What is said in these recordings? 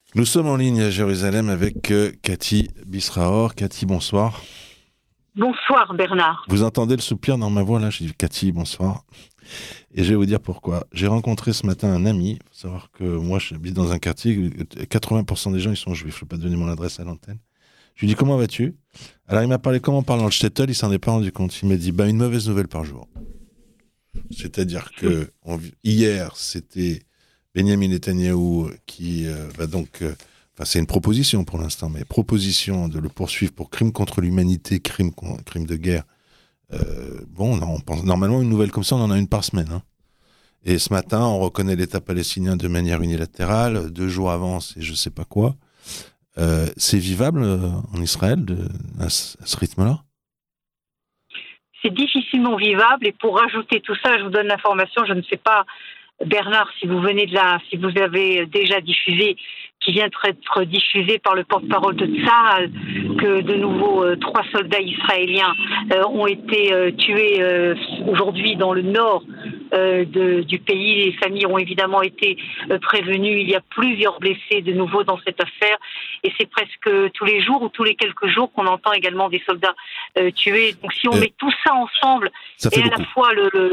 Nous sommes en ligne à Jérusalem avec Cathy Bisraor. Cathy, bonsoir. Bonsoir Bernard. Vous entendez le soupir dans ma voix là? Je dis Cathy, bonsoir. Et je vais vous dire pourquoi. J'ai rencontré ce matin un ami. Il faut savoir que moi, j'habite dans un quartier, 80% des gens, ils sont juifs. Je ne vais pas donner mon adresse à l'antenne. Je lui dis, comment vas-tu? Alors, il m'a parlé comment on parle dans le shtetl, il s'en est pas rendu compte. Il m'a dit, une mauvaise nouvelle par jour. C'est-à-dire que hier, c'était Benjamin Netanyahou qui va donc... c'est une proposition pour l'instant, mais proposition de le poursuivre pour crime contre l'humanité, crime de guerre. On pense normalement une nouvelle comme ça, on en a une par semaine. Hein. Et ce matin, on reconnaît l'État palestinien de manière unilatérale. 2 jours avant, c'est je sais pas quoi. C'est vivable en Israël à ce rythme-là? C'est difficilement vivable et pour rajouter tout ça, je vous donne l'information, je ne sais pas Bernard si vous avez déjà diffusé, qui vient d'être diffusé par le porte-parole de Tsahal, que de nouveau 3 soldats israéliens ont été tués aujourd'hui dans le nord du pays. Les familles ont évidemment été prévenues. Il y a plusieurs blessés de nouveau dans cette affaire et c'est presque tous les jours ou tous les quelques jours qu'on entend également des soldats tués. Donc si on met tout ça ensemble et à la fois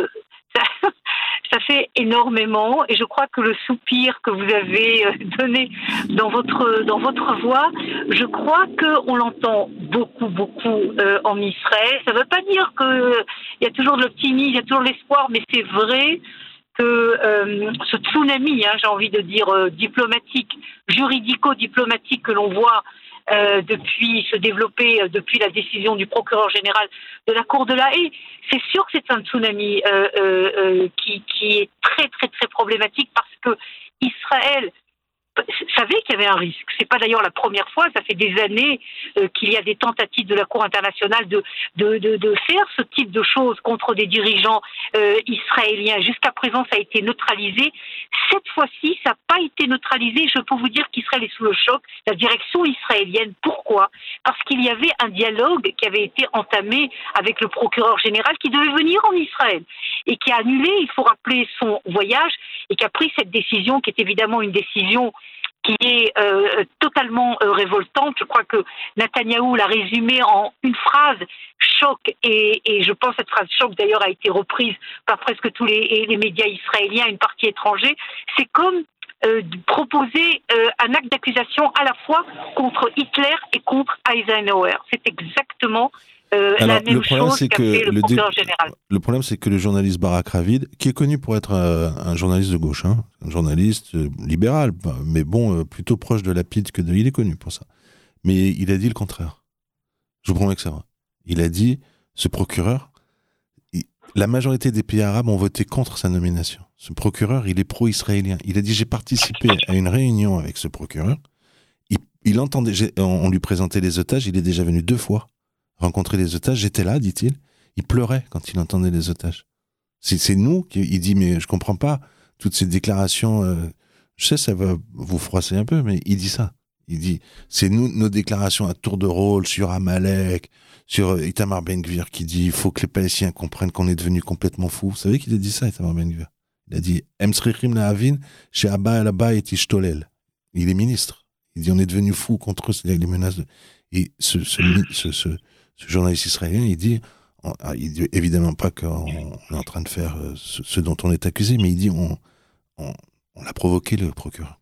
ça fait énormément et je crois que le soupir que vous avez donné dans votre voix, je crois qu'on l'entend beaucoup en Israël. Ça ne veut pas dire qu'il y a toujours de l'optimisme, il y a toujours de l'espoir, mais c'est vrai que ce tsunami, j'ai envie de dire diplomatique, juridico-diplomatique que l'on voit depuis se développer depuis la décision du procureur général de la Cour de la Haye, c'est sûr que c'est un tsunami qui est très problématique parce que Israël savait qu'il y avait un risque. C'est pas d'ailleurs la première fois, ça fait des années qu'il y a des tentatives de la Cour internationale de faire ce type de choses contre des dirigeants israéliens. Jusqu'à présent, ça a été neutralisé. Cette fois-ci, ça n'a pas été neutralisé. Je peux vous dire qu'Israël est sous le choc, la direction israélienne. Pourquoi? Parce qu'il y avait un dialogue qui avait été entamé avec le procureur général qui devait venir en Israël et qui a annulé, il faut rappeler, son voyage et qui a pris cette décision qui est évidemment une décision qui est totalement révoltante. Je crois que Netanyahou l'a résumé en une phrase choc et je pense que cette phrase choc d'ailleurs a été reprise par presque tous les médias israéliens, une partie étrangère. C'est comme proposer un acte d'accusation à la fois contre Hitler et contre Eisenhower. C'est exactement la même chose qu'a fait le procureur général. Le problème, c'est que le journaliste Barak Ravid, qui est connu pour être un journaliste de gauche, un journaliste libéral, mais plutôt proche de Lapid que de... Il est connu pour ça. Mais il a dit le contraire. Je vous promets que c'est vrai. Il a dit, ce procureur, la majorité des pays arabes ont voté contre sa nomination. Ce procureur, il est pro-israélien. Il a dit, j'ai participé à une réunion avec ce procureur. Il entendait, on lui présentait les otages, il est déjà venu 2 fois rencontrer les otages. J'étais là, dit-il. Il pleurait quand il entendait les otages. C'est nous il dit, mais je comprends pas toutes ces déclarations. Je sais, ça va vous froisser un peu, mais il dit ça. Il dit, c'est nous, nos déclarations à tour de rôle sur Amalek, sur Itamar Ben-Gvir qui dit, il faut que les Palestiniens comprennent qu'on est devenu complètement fous. Vous savez qu'il a dit ça, Itamar Ben-Gvir? Il a dit, Em srichim la'avin, she'aba el-aba et ishtolel. Il est ministre. Il dit, on est devenu fous contre eux, c'est-à-dire les menaces de... Et ce journaliste israélien, il dit évidemment pas qu'on est en train de faire ce dont on est accusé, mais il dit on a provoqué le procureur.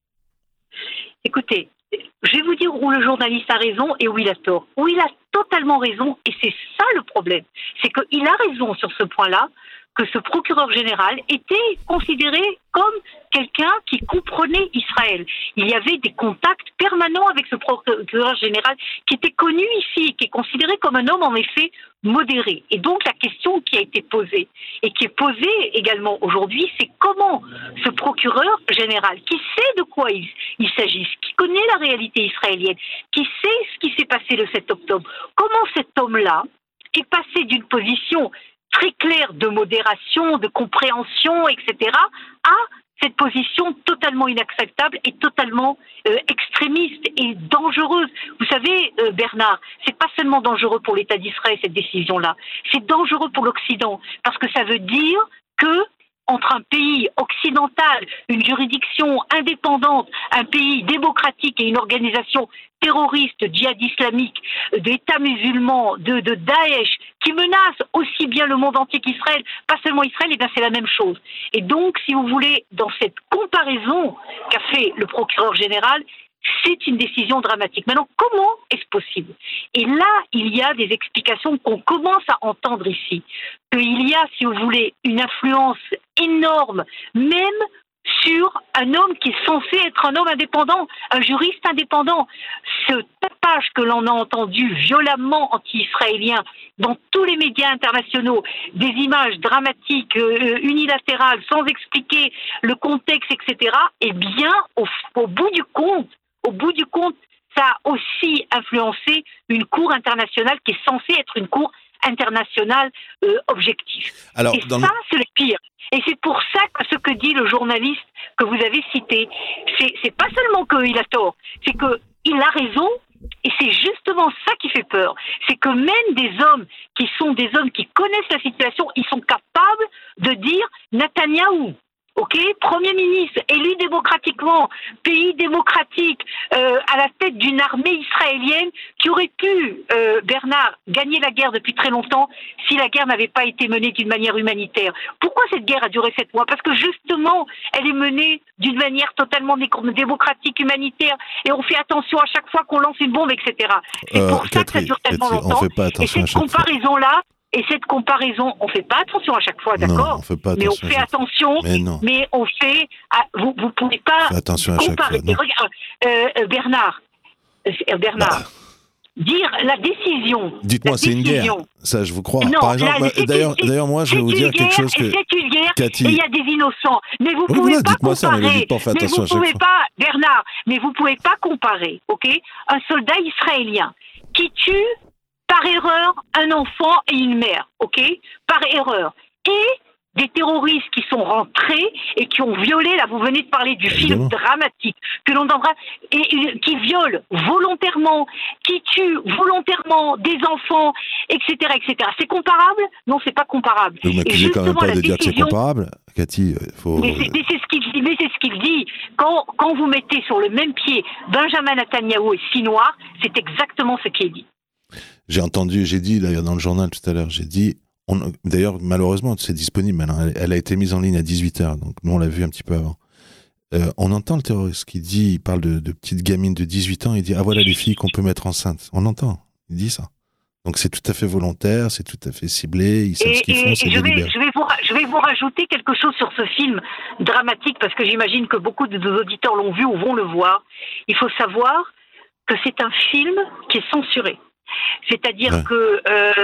Écoutez, je vais vous dire où le journaliste a raison et où il a tort. Où il a totalement raison, et c'est ça le problème, c'est qu'il a raison sur ce point-là, que ce procureur général était considéré comme quelqu'un qui comprenait Israël. Il y avait des contacts permanents avec ce procureur général qui était connu ici, qui est considéré comme un homme en effet modéré. Et donc la question qui a été posée, et qui est posée également aujourd'hui, c'est comment ce procureur général, qui sait de quoi il s'agit, qui connaît la réalité israélienne, qui sait ce qui s'est passé le 7 octobre, comment cet homme-là est passé d'une position très claire de modération, de compréhension, etc., à cette position totalement inacceptable et totalement extrémiste et dangereuse. Vous savez, Bernard, c'est pas seulement dangereux pour l'État d'Israël, cette décision-là, c'est dangereux pour l'Occident, parce que ça veut dire que entre un pays occidental, une juridiction indépendante, un pays démocratique et une organisation terroriste, djihad islamique, d'État musulman, de Daesh, qui menace aussi bien le monde entier qu'Israël, pas seulement Israël, et bien c'est la même chose. Et donc, si vous voulez, dans cette comparaison qu'a fait le procureur général, c'est une décision dramatique. Maintenant, comment est-ce possible? Et là, il y a des explications qu'on commence à entendre ici. Qu'il y a, si vous voulez, une influence énorme, même sur un homme qui est censé être un homme indépendant, un juriste indépendant. Ce tapage que l'on a entendu violemment anti-israélien dans tous les médias internationaux, des images dramatiques, unilatérales, sans expliquer le contexte, etc., eh bien, au bout du compte, ça a aussi influencé une cour internationale qui est censée être une cour internationale objective. Alors, et ça, c'est le pire. Et c'est pour ça que ce que dit le journaliste que vous avez cité, c'est pas seulement qu'il a tort, c'est qu'il a raison, et c'est justement ça qui fait peur. C'est que même des hommes qui sont des hommes qui connaissent la situation, ils sont capables de dire Netanyahou, ok, Premier ministre, élu démocratiquement, pays démocratique, à la tête d'une armée israélienne qui aurait pu, Bernard, gagner la guerre depuis très longtemps si la guerre n'avait pas été menée d'une manière humanitaire. Pourquoi cette guerre a duré 7 mois? Parce que justement, elle est menée d'une manière totalement démocratique, humanitaire, et on fait attention à chaque fois qu'on lance une bombe, etc. C'est pour ça que ça dure tellement longtemps. Et cette comparaison-là, et cette comparaison, on ne fait pas attention à chaque fois, d'accord? Non, on fait pas attention. Mais on fait attention, mais on fait... vous ne pouvez pas attention à comparer. chaque fois. Regarde, Bernard, dire la décision... Dites-moi, c'est une guerre. Ça, je vous crois. Non, par exemple, d'ailleurs, moi, je vais vous dire quelque chose que... C'est une guerre, Cathy... et il y a des innocents. Mais vous ne pouvez pas comparer... Ça, mais dites pas, faites attention à chaque fois. Bernard, mais vous ne pouvez pas comparer, ok, un soldat israélien qui tue par erreur un enfant et une mère, ok, par erreur, et des terroristes qui sont rentrés et qui ont violé, là vous venez de parler du film dramatique, que l'on devra, et qui violent volontairement, qui tuent volontairement des enfants, etc., etc. C'est comparable? Non, c'est pas comparable. Vous m'accusez quand même pas de dire que c'est comparable, Cathy. Mais c'est ce qu'il dit. Quand vous mettez sur le même pied Benjamin Netanyahou et Sinoir, c'est exactement ce qui est dit. J'ai dit d'ailleurs dans le journal tout à l'heure, d'ailleurs malheureusement c'est disponible maintenant, elle a été mise en ligne à 18h, donc nous on l'a vu un petit peu avant. On entend le terroriste qui dit, il parle de petites gamines de 18 ans, il dit ah voilà les filles qu'on peut mettre enceintes. On entend, il dit ça. Donc c'est tout à fait volontaire, c'est tout à fait ciblé, ils savent ce qu'ils font, c'est délibéré. Je vais vous rajouter quelque chose sur ce film dramatique, parce que j'imagine que beaucoup de nos auditeurs l'ont vu ou vont le voir. Il faut savoir que c'est un film qui est censuré. C'est-à-dire que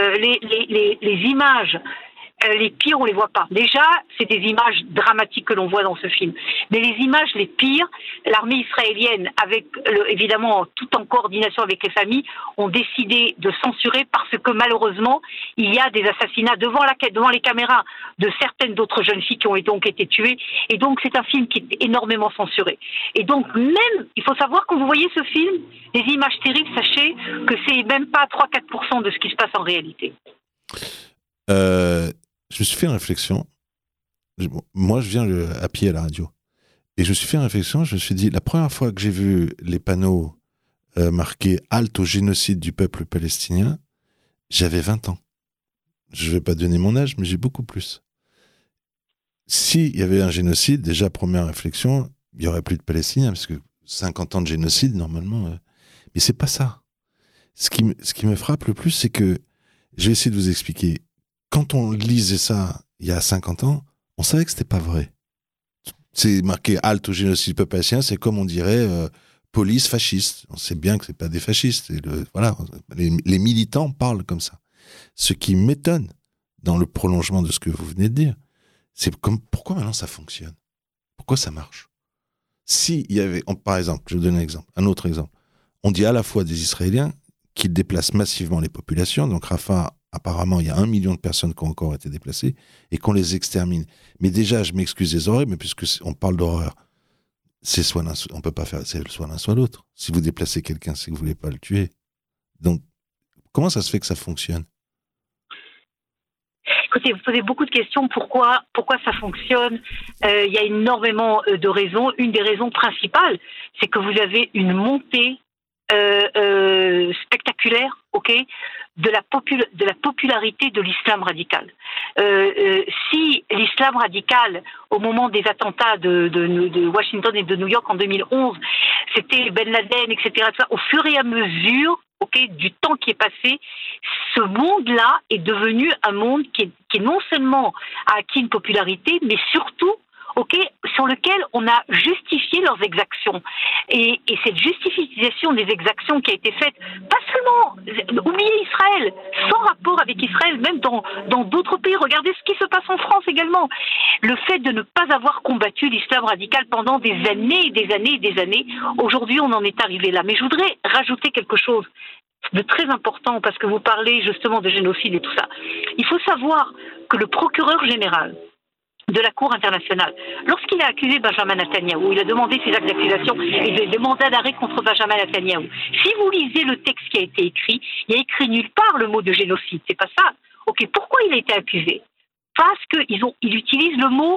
les images, les pires, on les voit pas. Déjà, c'est des images dramatiques que l'on voit dans ce film. Mais les images les pires, l'armée israélienne, évidemment, tout en coordination avec les familles, ont décidé de censurer parce que malheureusement, il y a des assassinats devant les caméras de certaines d'autres jeunes filles qui ont donc été tuées. Et donc, c'est un film qui est énormément censuré. Et donc, même, il faut savoir, quand vous voyez ce film, les images terribles, sachez que c'est même pas 3-4% de ce qui se passe en réalité. Je me suis fait une réflexion. Moi, je viens à pied à la radio. Et je me suis fait une réflexion. Je me suis dit, la première fois que j'ai vu les panneaux marqués « Halte au génocide du peuple palestinien », j'avais 20 ans. Je ne vais pas donner mon âge, mais j'ai beaucoup plus. S'il y avait un génocide, déjà, première réflexion, il n'y aurait plus de Palestiniens, parce que 50 ans de génocide, normalement... Mais c'est pas ça. Ce qui me frappe le plus, c'est que... Je vais essayer de vous expliquer. Quand on lisait ça il y a 50 ans, on savait que c'était pas vrai. C'est marqué halte au génocide du peuple palestinien, c'est comme on dirait police fasciste. On sait bien que c'est pas des fascistes. Voilà, les militants parlent comme ça. Ce qui m'étonne dans le prolongement de ce que vous venez de dire, c'est pourquoi maintenant ça fonctionne? Pourquoi ça marche? Si il y avait, par exemple, je vous donne un autre exemple. On dit à la fois des Israéliens qui déplacent massivement les populations, donc Rafah, apparemment, il y a 1 million de personnes qui ont encore été déplacées et qu'on les extermine. Mais déjà, je m'excuse des horreurs, mais puisque on parle d'horreur, on peut pas faire, c'est soit l'un soit l'autre. Si vous déplacez quelqu'un, c'est que vous voulez pas le tuer. Donc, comment ça se fait que ça fonctionne? Écoutez, vous posez beaucoup de questions. Pourquoi ça fonctionne? Il y a énormément de raisons. Une des raisons principales, c'est que vous avez une montée spectaculaire, de la popularité de l'islam radical. Si l'islam radical, au moment des attentats de Washington et de New York en 2011, c'était Ben Laden, etc., au fur et à mesure du temps qui est passé, ce monde-là est devenu un monde qui non seulement a acquis une popularité, mais surtout sur lequel on a justifié leurs exactions. Et cette justification des exactions qui a été faite, pas seulement, oubliez Israël, sans rapport avec Israël, même dans d'autres pays. Regardez ce qui se passe en France également. Le fait de ne pas avoir combattu l'islam radical pendant des années et des années et des années, aujourd'hui on en est arrivé là. Mais je voudrais rajouter quelque chose de très important, parce que vous parlez justement de génocide et tout ça. Il faut savoir que le procureur général de la Cour internationale, lorsqu'il a accusé Benjamin Netanyahou, il a demandé ses actes d'accusation et des mandats d'arrêt contre Benjamin Netanyahou. Si vous lisez le texte qui a été écrit, il n'y a écrit nulle part le mot de génocide. C'est pas ça. Pourquoi il a été accusé? Parce qu'il utilise le mot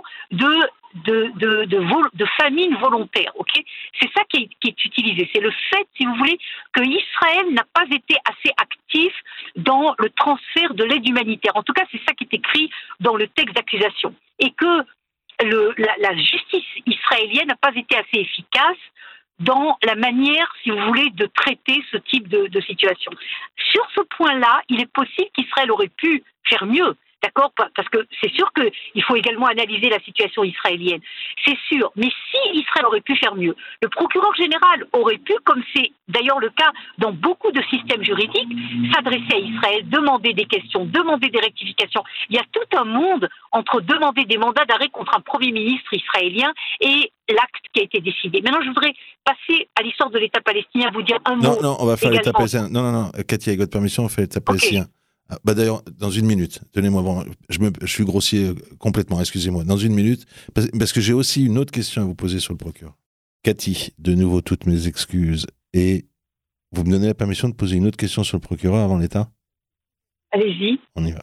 de famine volontaire. C'est ça qui est utilisé. C'est le fait, si vous voulez, que Israël n'a pas été assez actif dans le transfert de l'aide humanitaire. En tout cas, c'est ça qui est écrit dans le texte d'accusation. Et que la justice israélienne n'a pas été assez efficace dans la manière, si vous voulez, de traiter ce type de situation. Sur ce point-là, il est possible qu'Israël aurait pu faire mieux. D'accord? Parce que c'est sûr qu'il faut également analyser la situation israélienne. C'est sûr. Mais si Israël aurait pu faire mieux, le procureur général aurait pu, comme c'est d'ailleurs le cas dans beaucoup de systèmes juridiques, s'adresser à Israël, demander des questions, demander des rectifications. Il y a tout un monde entre demander des mandats d'arrêt contre un Premier ministre israélien et l'acte qui a été décidé. Maintenant, je voudrais passer à l'histoire de l'État palestinien, vous dire un mot. Non, on va faire l'État palestinien. Non, Katia, avec votre permission, on fait l'État palestinien. D'ailleurs, dans une minute, donnez-moi, je suis grossier complètement, excusez-moi, dans une minute, parce que j'ai aussi une autre question à vous poser sur le procureur. Cathy, de nouveau, toutes mes excuses, et vous me donnez la permission de poser une autre question sur le procureur avant l'État? Allez-y. On y va.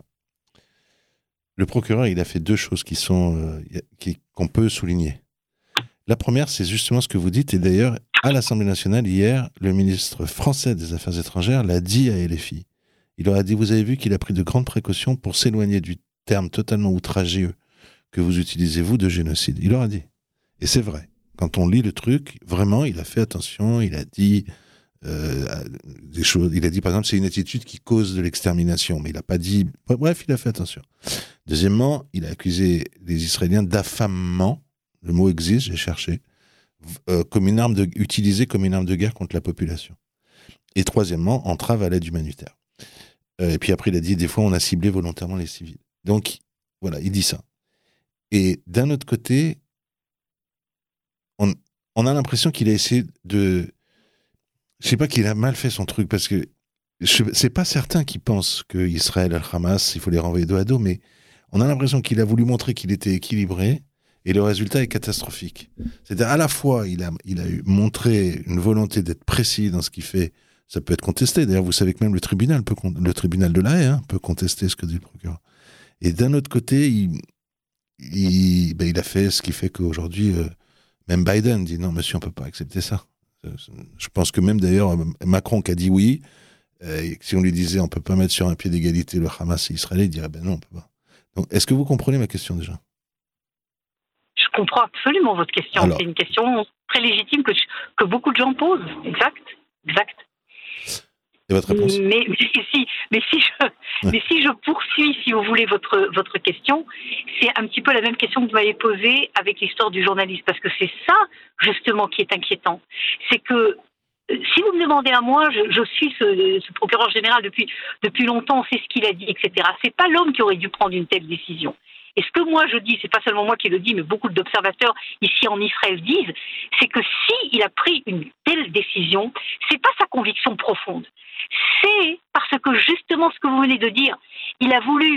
Le procureur, il a fait deux choses qu'on peut souligner. La première, c'est justement ce que vous dites, et d'ailleurs, à l'Assemblée nationale, hier, le ministre français des Affaires étrangères l'a dit à LFI. Il leur a dit, vous avez vu qu'il a pris de grandes précautions pour s'éloigner du terme totalement outragieux que vous utilisez, vous, de génocide. Il leur a dit. Et c'est vrai. Quand on lit le truc, vraiment, il a fait attention, il a dit des choses. Il a dit, par exemple, c'est une attitude qui cause de l'extermination. Mais il n'a pas dit... Bref, il a fait attention. Deuxièmement, il a accusé les Israéliens d'affamement. Le mot existe, j'ai cherché. Utilisé comme une arme de guerre contre la population. Et troisièmement, entrave à l'aide humanitaire. Et puis après, il a dit, des fois, on a ciblé volontairement les civils. Donc, voilà, il dit ça. Et d'un autre côté, on a l'impression qu'il a essayé de... Je sais pas qu'il a mal fait son truc, parce que c'est pas certains qui pensent qu'Israël et le Hamas, il faut les renvoyer dos à dos, mais on a l'impression qu'il a voulu montrer qu'il était équilibré, et le résultat est catastrophique. C'est-à-dire, à la fois, il a montré une volonté d'être précis dans ce qu'il fait. Ça peut être contesté. D'ailleurs, vous savez que même le tribunal de La Haye peut contester ce que dit le procureur. Et d'un autre côté, il a fait ce qui fait qu'aujourd'hui, même Biden dit non, monsieur, on ne peut pas accepter ça. Je pense que même d'ailleurs, Macron qui a dit oui, si on lui disait on ne peut pas mettre sur un pied d'égalité le Hamas et Israël, il dirait ben non, on ne peut pas. Donc, est-ce que vous comprenez ma question déjà? Je comprends absolument votre question. Alors, c'est une question très légitime que beaucoup de gens posent. Exact. Et votre réponse? Mais si je poursuis, si vous voulez, votre question, c'est un petit peu la même question que vous m'avez posée avec l'histoire du journaliste, parce que c'est ça, justement, qui est inquiétant. C'est que, si vous me demandez à moi, je suis ce procureur général depuis longtemps, on sait ce qu'il a dit, etc. C'est pas l'homme qui aurait dû prendre une telle décision. Et ce que moi je dis, c'est pas seulement moi qui le dis, mais beaucoup d'observateurs ici en Israël disent, c'est que s'il a pris une telle décision, c'est pas sa conviction profonde. C'est parce que justement ce que vous venez de dire, il a voulu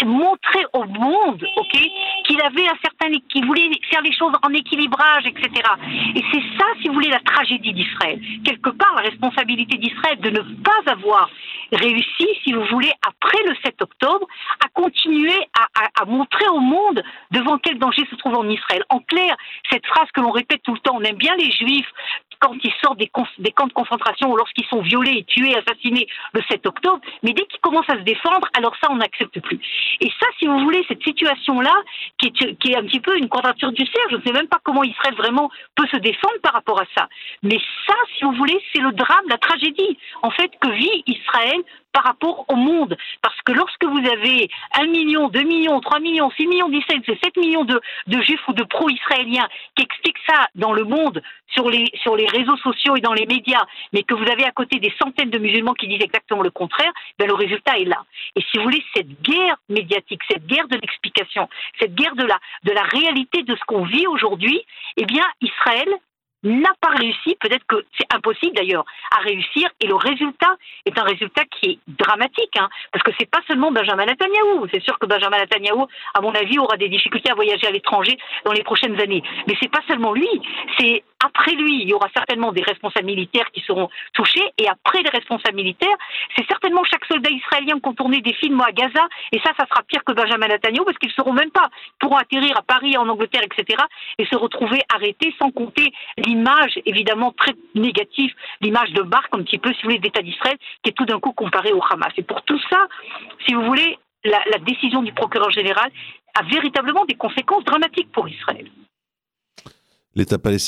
montrer au monde, ok, qu'il avait qu'il voulait faire les choses en équilibrage, etc. Et c'est ça, si vous voulez, la tragédie d'Israël. Quelque part, la responsabilité d'Israël de ne pas avoir réussi, si vous voulez, après le 7 octobre, à continuer à montrer au monde devant quel danger se trouve en Israël. En clair, cette phrase que l'on répète tout le temps, on aime bien les Juifs quand ils sortent des camps de concentration ou lorsqu'ils sont violés, tués, assassinés le 7 octobre, mais dès qu'ils commencent à se défendre, alors ça, on n'accepte plus. Et ça, si vous voulez, cette situation-là, qui est un petit peu une quadrature du cercle, je ne sais même pas comment Israël vraiment peut se défendre par rapport à ça. Mais ça, si vous voulez, c'est le drame, la tragédie, en fait, que vit Israël par rapport au monde. Parce que lorsque vous avez 1 million, 2 millions, 3 millions, 6 millions d'Israéliens, c'est 7 millions de juifs ou de pro-israéliens qui expliquent ça dans le monde, sur les réseaux sociaux et dans les médias, mais que vous avez à côté des centaines de musulmans qui disent exactement le contraire, ben le résultat est là. Et si vous voulez, cette guerre médiatique, cette guerre de l'explication, cette guerre de la réalité de ce qu'on vit aujourd'hui, eh bien, Israël n'a pas réussi, peut-être que c'est impossible d'ailleurs, à réussir, et le résultat est un résultat qui est dramatique, parce que c'est pas seulement Benjamin Netanyahou, c'est sûr que Benjamin Netanyahou, à mon avis, aura des difficultés à voyager à l'étranger dans les prochaines années, mais c'est pas seulement lui, c'est après lui, il y aura certainement des responsables militaires qui seront touchés, et après les responsables militaires, c'est certainement chaque soldat israélien qui ont tourné des films à Gaza, et ça sera pire que Benjamin Netanyahou, parce qu'ils ne sauront même pas, pourront atterrir à Paris, en Angleterre, etc., et se retrouver arrêtés, sans compter l'image, évidemment, très négative, l'image de marque, un petit peu, si vous voulez, d'État d'Israël, qui est tout d'un coup comparé au Hamas. Et pour tout ça, si vous voulez, la décision du procureur général a véritablement des conséquences dramatiques pour Israël. L'État palestinien ?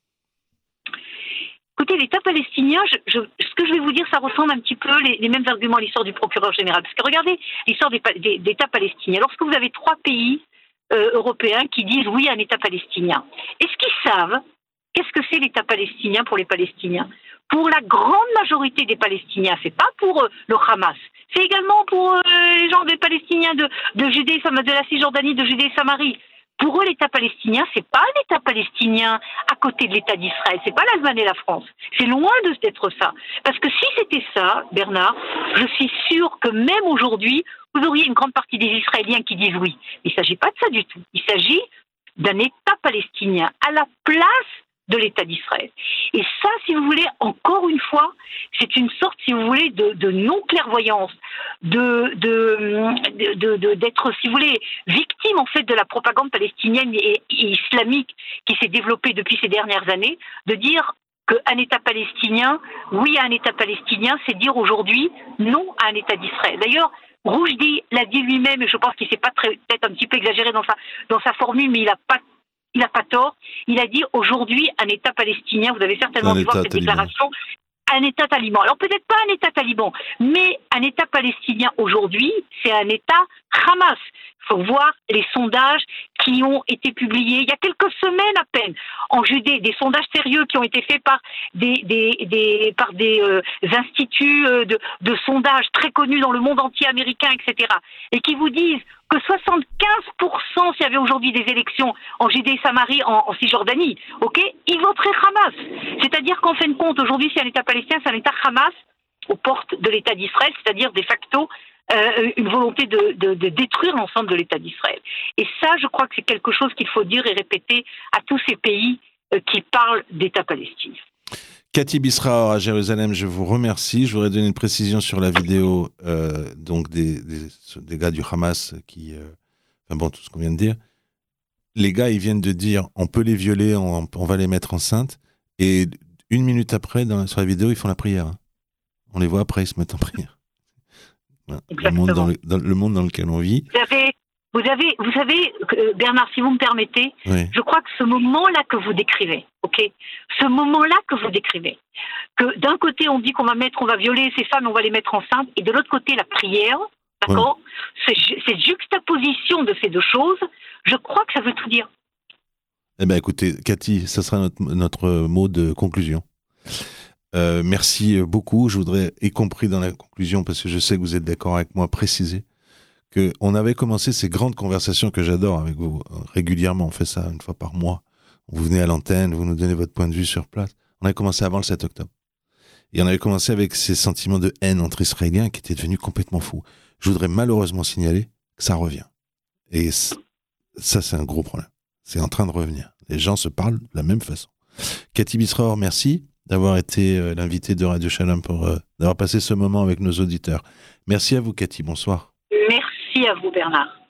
Écoutez, l'État palestinien, ce que je vais vous dire, ça ressemble un petit peu les mêmes arguments à l'histoire du procureur général. Parce que regardez l'histoire d'État palestinien. Lorsque vous avez 3 pays européens qui disent oui à un État palestinien, est-ce qu'ils savent qu'est-ce que c'est l'État palestinien pour les Palestiniens ? Pour la grande majorité des Palestiniens, c'est pas pour le Hamas, c'est également pour les gens des Palestiniens de Judée, de la Cisjordanie, de Judée et Samarie. Pour eux, l'État palestinien, c'est pas un État palestinien à côté de l'État d'Israël. C'est pas l'Allemagne et la France. C'est loin d'être ça. Parce que si c'était ça, Bernard, je suis sûr que même aujourd'hui, vous auriez une grande partie des Israéliens qui disent oui. Il ne s'agit pas de ça du tout. Il s'agit d'un État palestinien à la place de l'État d'Israël. Et ça, si vous voulez, encore une fois, c'est une sorte, si vous voulez, de non-clairvoyance, d'être, si vous voulez, victime, en fait, de la propagande palestinienne et islamique qui s'est développée depuis ces dernières années, de dire qu'un État palestinien, oui à un État palestinien, c'est dire aujourd'hui non à un État d'Israël. D'ailleurs, Roujdi l'a dit lui-même, et je pense qu'il s'est pas peut-être un petit peu exagéré dans sa formule, mais il n'a pas tort. Il a dit aujourd'hui un État palestinien, vous avez certainement vu voir cette déclaration, un État taliban. Alors peut-être pas un État taliban, mais un État palestinien aujourd'hui, c'est un État Hamas. Il faut voir les sondages qui ont été publiés il y a quelques semaines à peine en Judée, des sondages sérieux qui ont été faits par des instituts de sondage très connus dans le monde entier américain, etc. Et qui vous disent que 75%, s'il y avait aujourd'hui des élections en Judée et Samarie, en Cisjordanie, ils voteraient Hamas. C'est-à-dire qu'en fin de compte, aujourd'hui, c'est un État palestinien, c'est un État Hamas aux portes de l'État d'Israël, c'est-à-dire de facto une volonté de détruire l'ensemble de l'État d'Israël. Et ça, je crois que c'est quelque chose qu'il faut dire et répéter à tous ces pays qui parlent d'État palestinien. Cathy Bisraor à Jérusalem, je vous remercie. Je voudrais donner une précision sur la vidéo donc des gars du Hamas qui... tout ce qu'on vient de dire. Les gars, ils viennent de dire on peut les violer, on va les mettre enceintes. Et 1 minute après, sur la vidéo, ils font la prière. On les voit après, ils se mettent en prière. Le monde dans lequel on vit. Vous savez, Bernard, si vous me permettez, oui. Je crois que ce moment-là que vous décrivez, ce moment-là que vous décrivez, que d'un côté on dit qu'on va violer ces femmes, on va les mettre enceintes, et de l'autre côté la prière, d'accord, oui. Cette juxtaposition de ces deux choses, je crois que ça veut tout dire. Eh bien, écoutez, Cathy, ça sera notre mot de conclusion. Merci beaucoup. Je voudrais, y compris dans la conclusion, parce que je sais que vous êtes d'accord avec moi, préciser qu'on avait commencé ces grandes conversations que j'adore avec vous régulièrement. On fait ça 1 fois par mois. Vous venez à l'antenne, vous nous donnez votre point de vue sur place. On avait commencé avant le 7 octobre. Et on avait commencé avec ces sentiments de haine entre Israéliens qui étaient devenus complètement fous. Je voudrais malheureusement signaler que ça revient. Et ça, c'est un gros problème. C'est en train de revenir. Les gens se parlent de la même façon. Cathy Bisraor, merci d'avoir été l'invitée de Radio Shalom d'avoir passé ce moment avec nos auditeurs. Merci à vous, Cathy. Bonsoir. Merci à vous, Bernard.